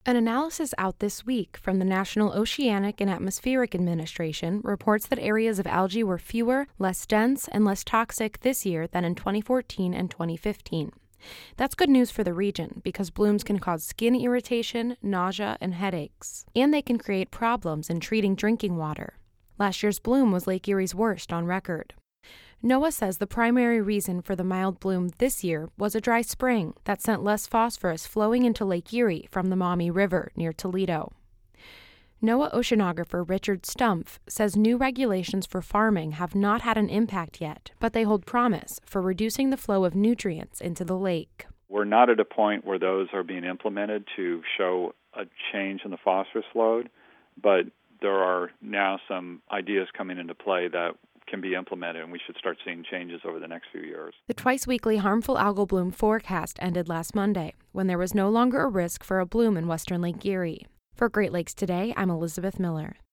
An analysis out this week from the National Oceanic and Atmospheric Administration reports that areas of algae were fewer, less dense, and less toxic this year than in 2014 and 2015. That's good news for the region because blooms can cause skin irritation, nausea, and headaches, and they can create problems in treating drinking water. Last year's bloom was Lake Erie's worst on record. NOAA says the primary reason for the mild bloom this year was a dry spring that sent less phosphorus flowing into Lake Erie from the Maumee River near Toledo. NOAA oceanographer Richard Stumpf says new regulations for farming have not had an impact yet, but they hold promise for reducing the flow of nutrients into the lake. We're not at a point where those are being implemented to show a change in the phosphorus load, but there are now some ideas coming into play that can be implemented, and we should start seeing changes over the next few years. The twice-weekly harmful algal bloom forecast ended last Monday, when there was no longer a risk for a bloom in western Lake Erie. For Great Lakes Today, I'm Elizabeth Miller.